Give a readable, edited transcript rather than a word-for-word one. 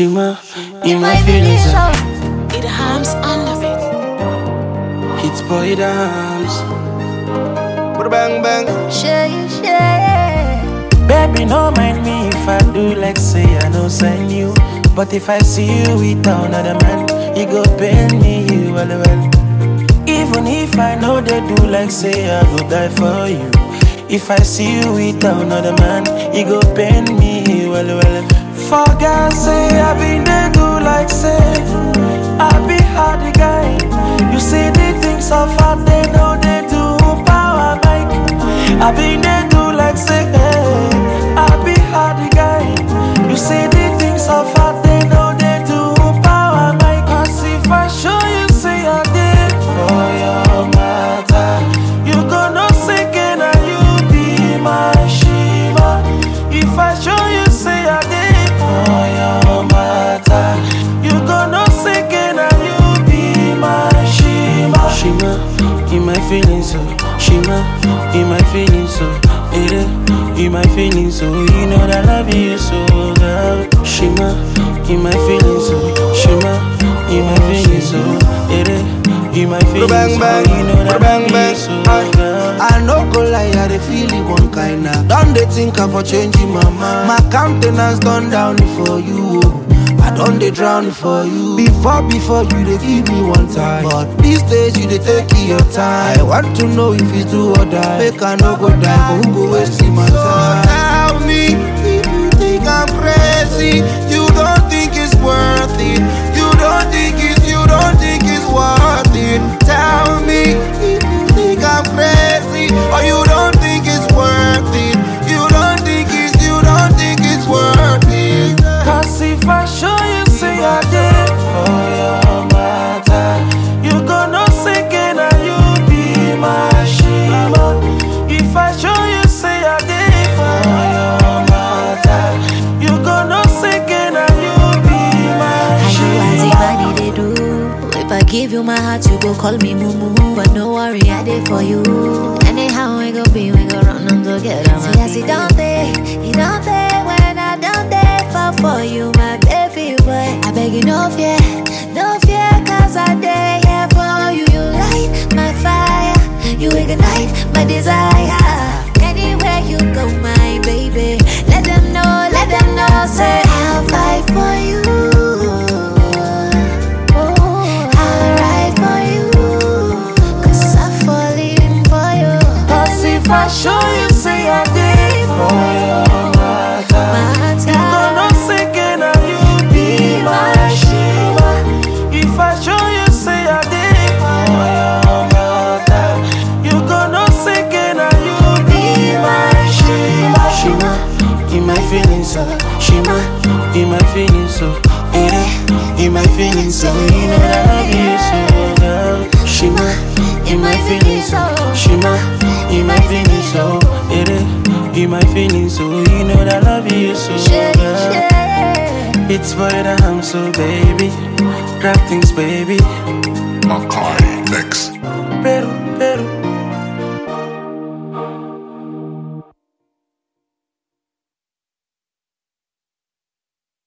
Shima, in my feelings. It harms under it. It's boy dams. Bang bang. Baby, no mind me if I do like say I no sign you. But if I see you with another man, you go pain me well. Even if I know they do like say I go die for you. If I see you with another man, you go pain me well. For God say I been they do like say I be hard guy. You see the things of hard they know they do power Mike. I been they do like say I be hard guy. You see the things of hard they know they do power Mike. Cause if I show you say I did for your matter, you gonna sink in and you be my Shima. If I show you say I did for your matter, you gonna sink in and you be my Shima. Shima, in my feelings, so Shima, in my feelings, so in my feelings, so you know that I love you so girl. Shima, in my feelings, so Shima, in my feelings, so in my feelings, so you know that I love you so girl. I no go lie, I dey feel it one kind of. Don't they think I'm for changing my mind? My countenance done down for you. I done dey drown for you. Before you dey give me one time, but these days you dey take your time. I want to know if it's do or die. Make I no go die, for who go waste my time? Tell me if you think I'm crazy. You don't think it's worth it. You don't think it's worth it. Tell me if you think I'm crazy, or you don't think it's worth it. You don't think it's worth it. Cause if I show you say I did for your matter, you gonna sink in and you be my Shima. If I show you say I did for your matter, you gonna sink in and you be my Shima. I know what they do. If I give you my heart, you go call me Mumu. But no worry, I did for you. Anyhow we go be, we go run on together. See, I see down there when I down there for you, my baby boy. I beg you, no fear, cause I dare here for you. You light my fire, you ignite my desire. Anywhere you go, my baby, let them know, say I'll fight for you. I'll ride for you, cause I'm falling for you. Cause if I show you say I did for your matter, you gonna sink in and you be my Shima. If I show you say I did for your matter, you gonna sink in and you be my Shima. Shima, in my feelings, so Shima, in my feelings, so in my feelings, so you know that I love you so girl. Shima, in my feelings, so Shima, in my feelings, so in my feelings, so you know that I love you so girl. It's boy that I'm so baby, grab things baby. Makai Mix. Peru, Peru.